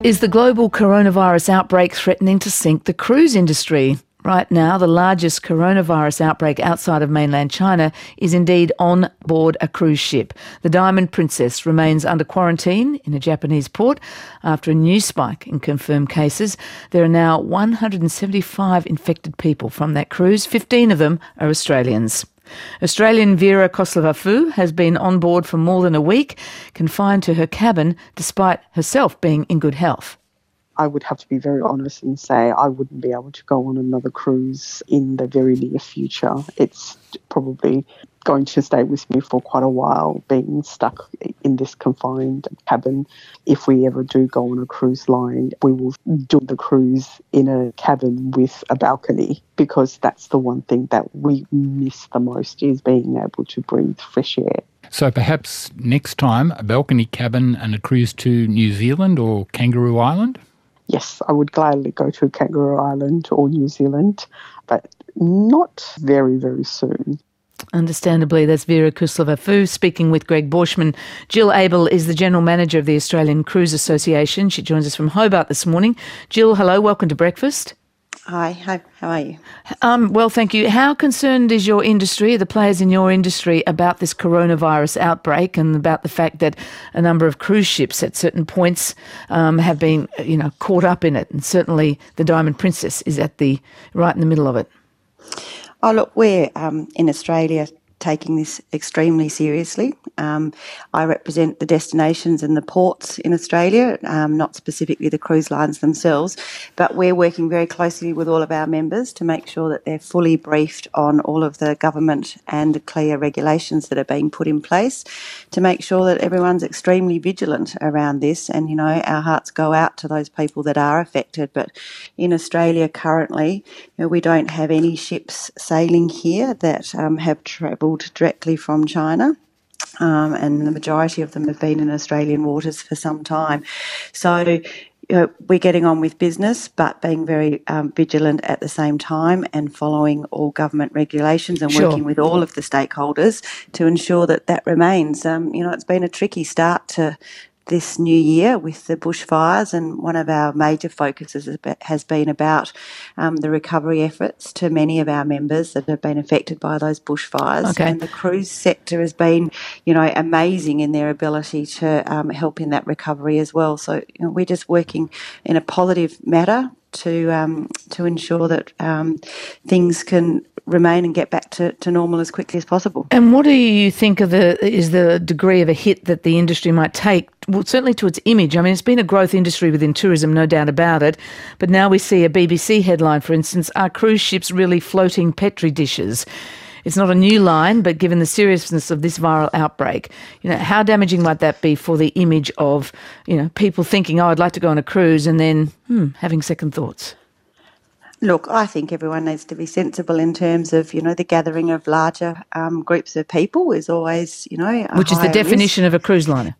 Is the global coronavirus outbreak threatening to sink the cruise industry? Right now, the largest coronavirus outbreak outside of mainland China is indeed on board a cruise ship. The Diamond Princess remains under quarantine in a Japanese port after a new spike in confirmed cases. There are now 175 infected people from that cruise. 15 of them are Australians. Australian Vera Koslova-Fu has been on board for more than a week, confined to her cabin despite herself being in good health. I would have to be very honest and say I wouldn't be able to go on another cruise in the very near future. It's probably going to stay with me for quite a while, being stuck in this confined cabin. If we ever do go on a cruise line, we will do the cruise in a cabin with a balcony, because that's the one thing that we miss the most, is being able to breathe fresh air. So perhaps next time a balcony cabin and a cruise to New Zealand or Kangaroo Island? Yes, I would gladly go to Kangaroo Island or New Zealand, but not very, very soon. Understandably, that's Vera Koslova-Fu speaking with Greg Borschmann. Jill Abel is the General Manager of the Australian Cruise Association. She joins us from Hobart this morning. Jill, hello, welcome to Breakfast. Hi, how are you? Well, thank you. How concerned is your industry, the players in your industry, about this coronavirus outbreak and about the fact that a number of cruise ships at certain points have been, caught up in it? And certainly the Diamond Princess is right in the middle of it. Oh, look, we're in Australia taking this extremely seriously. I represent the destinations and the ports in Australia, not specifically the cruise lines themselves, but we're working very closely with all of our members to make sure that they're fully briefed on all of the government and the clear regulations that are being put in place, to make sure that everyone's extremely vigilant around this. And, our hearts go out to those people that are affected. But in Australia currently, we don't have any ships sailing here that have travelled directly from China. And the majority of them have been in Australian waters for some time. So we're getting on with business, but being very vigilant at the same time and following all government regulations and working with all of the stakeholders to ensure that that remains. It's been a tricky start to this new year with the bushfires, and one of our major focuses has been about the recovery efforts to many of our members that have been affected by those bushfires. Okay. And the cruise sector has been, amazing in their ability to help in that recovery as well. So we're just working in a positive manner to ensure that things can remain and get back to normal as quickly as possible. And what do you think is the degree of a hit that the industry might take? Well, certainly to its image. I mean, it's been a growth industry within tourism, no doubt about it. But now we see a BBC headline, for instance, are cruise ships really floating Petri dishes? It's not a new line, but given the seriousness of this viral outbreak, how damaging might that be for the image of, people thinking, I'd like to go on a cruise, and then having second thoughts? Look, I think everyone needs to be sensible in terms of, the gathering of larger groups of people is always, which is the definition of a cruise liner.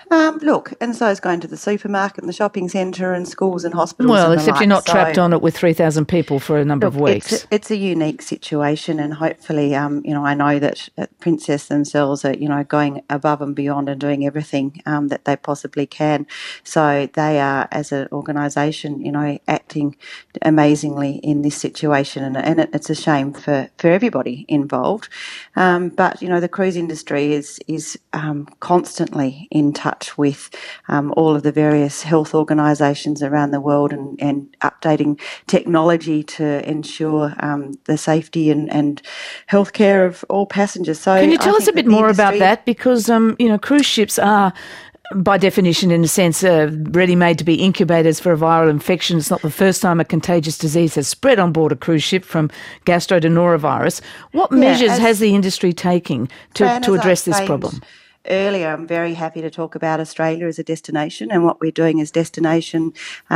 And so is going to the supermarket and the shopping centre and schools and hospitals. Well, and except you're not trapped on it with 3,000 people for a number of weeks. It's a unique situation, and hopefully, I know that Princess themselves are, going above and beyond and doing everything that they possibly can. So they are, as an organisation, acting amazingly in this situation, and it's a shame for everybody involved. But the cruise industry is constantly in touch with all of the various health organisations around the world and updating technology to ensure the safety and healthcare of all passengers. So can you tell us a bit more about that? Because, cruise ships are, by definition, in a sense, ready-made to be incubators for a viral infection. It's not the first time a contagious disease has spread on board a cruise ship, from gastro to norovirus. What measures has the industry taking to address this problem? Earlier, I'm very happy to talk about Australia as a destination and what we're doing as destination.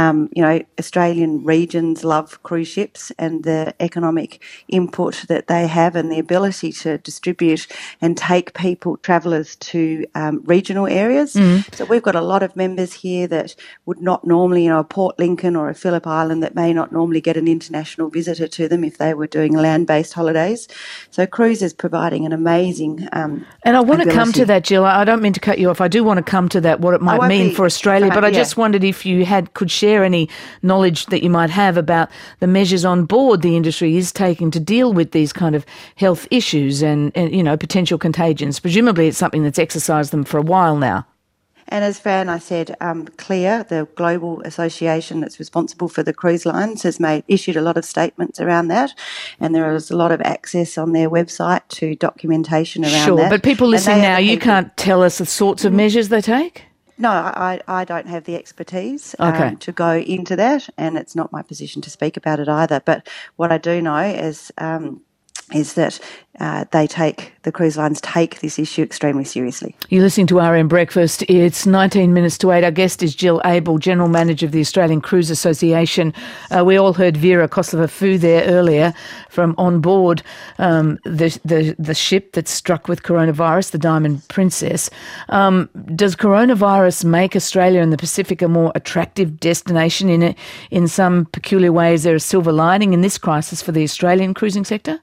Australian regions love cruise ships and the economic input that they have and the ability to distribute and take travellers to regional areas. So we've got a lot of members here that would not normally, a Port Lincoln or a Phillip Island, that may not normally get an international visitor to them if they were doing land-based holidays. So cruise is providing an amazing and I want to come to that, Jill. Jill, I don't mean to cut you off. I do want to come to that, what it might mean for Australia, but I just wondered if you could share any knowledge that you might have about the measures on board the industry is taking to deal with these kind of health issues and potential contagions. Presumably it's something that's exercised them for a while now. And as Fran, I said, CLIA, the global association that's responsible for the cruise lines, has issued a lot of statements around that, and there is a lot of access on their website to documentation around that. Sure, but people listening now, you can't tell us the sorts of measures they take? No, I don't have the expertise to go into that, and it's not my position to speak about it either. But what I do know is that the cruise lines take this issue extremely seriously. You're listening to RM Breakfast. It's 19 minutes to 8. Our guest is Jill Abel, General Manager of the Australian Cruise Association. We all heard Vera Koslova-Fu there earlier from on board the ship that's struck with coronavirus, the Diamond Princess. Does coronavirus make Australia and the Pacific a more attractive destination? In some peculiar ways, there a silver lining in this crisis for the Australian cruising sector?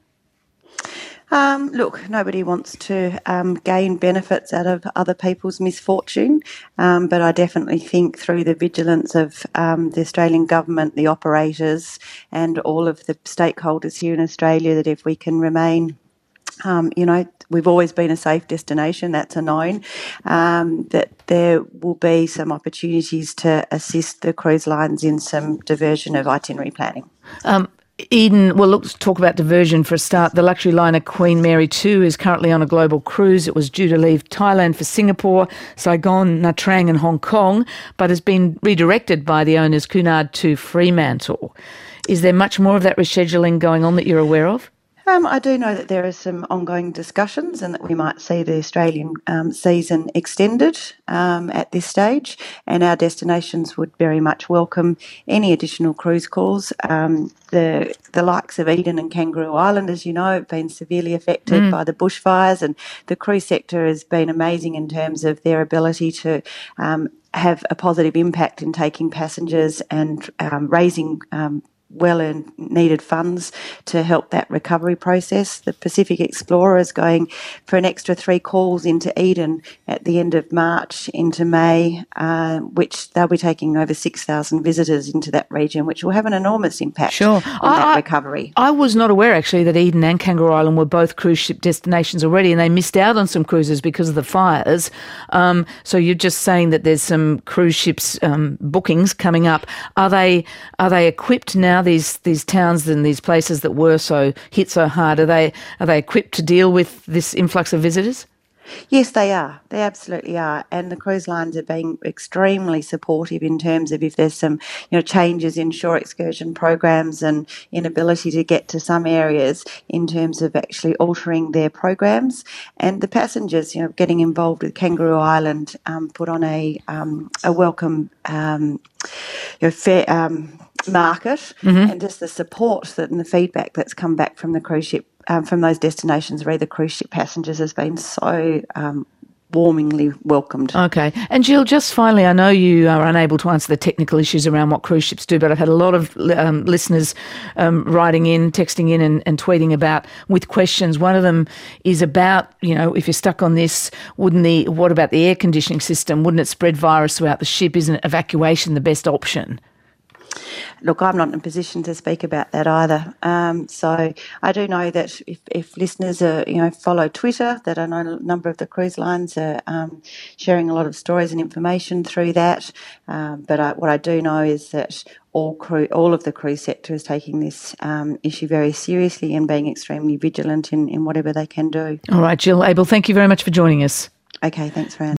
Look, nobody wants to gain benefits out of other people's misfortune, but I definitely think through the vigilance of the Australian government, the operators and all of the stakeholders here in Australia, that if we can remain we've always been a safe destination, that's a known, that there will be some opportunities to assist the cruise lines in some diversion of itinerary planning. Eden, well, let's talk about diversion for a start. The luxury liner Queen Mary 2 is currently on a global cruise. It was due to leave Thailand for Singapore, Saigon, Nha Trang and Hong Kong, but has been redirected by the owners Cunard to Fremantle. Is there much more of that rescheduling going on that you're aware of? I do know that there are some ongoing discussions and that we might see the Australian season extended at this stage, and our destinations would very much welcome any additional cruise calls. The likes of Eden and Kangaroo Island, as you know, have been severely affected by the bushfires, and the cruise sector has been amazing in terms of their ability to have a positive impact in taking passengers and raising well and needed funds to help that recovery process. The Pacific Explorer is going for an extra 3 calls into Eden at the end of March into May, which they'll be taking over 6,000 visitors into that region, which will have an enormous impact on that recovery. I was not aware actually that Eden and Kangaroo Island were both cruise ship destinations already, and they missed out on some cruises because of the fires. So you're just saying that there's some cruise ships bookings coming up. Are they equipped now? These towns and these places that were hit so hard, are they equipped to deal with this influx of visitors? Yes, they are. They absolutely are. And the cruise lines are being extremely supportive in terms of if there's some, changes in shore excursion programs and inability to get to some areas in terms of actually altering their programs. And the passengers, getting involved with Kangaroo Island, put on a welcome, fair market, and just the support and the feedback that's come back from the cruise ship, from those destinations where the cruise ship passengers has been so warmingly welcomed. Okay. And Jill, just finally, I know you are unable to answer the technical issues around what cruise ships do, but I've had a lot of listeners writing in, texting in and tweeting about with questions. One of them is about, if you're stuck on this, what about the air conditioning system? Wouldn't it spread virus throughout the ship? Isn't evacuation the best option? Look, I'm not in a position to speak about that either. So I do know that if listeners follow Twitter, that I know a number of the cruise lines are sharing a lot of stories and information through that. But what I do know is that all of the cruise sector is taking this issue very seriously and being extremely vigilant in whatever they can do. All right, Jill Abel, thank you very much for joining us. Okay, thanks, Fran.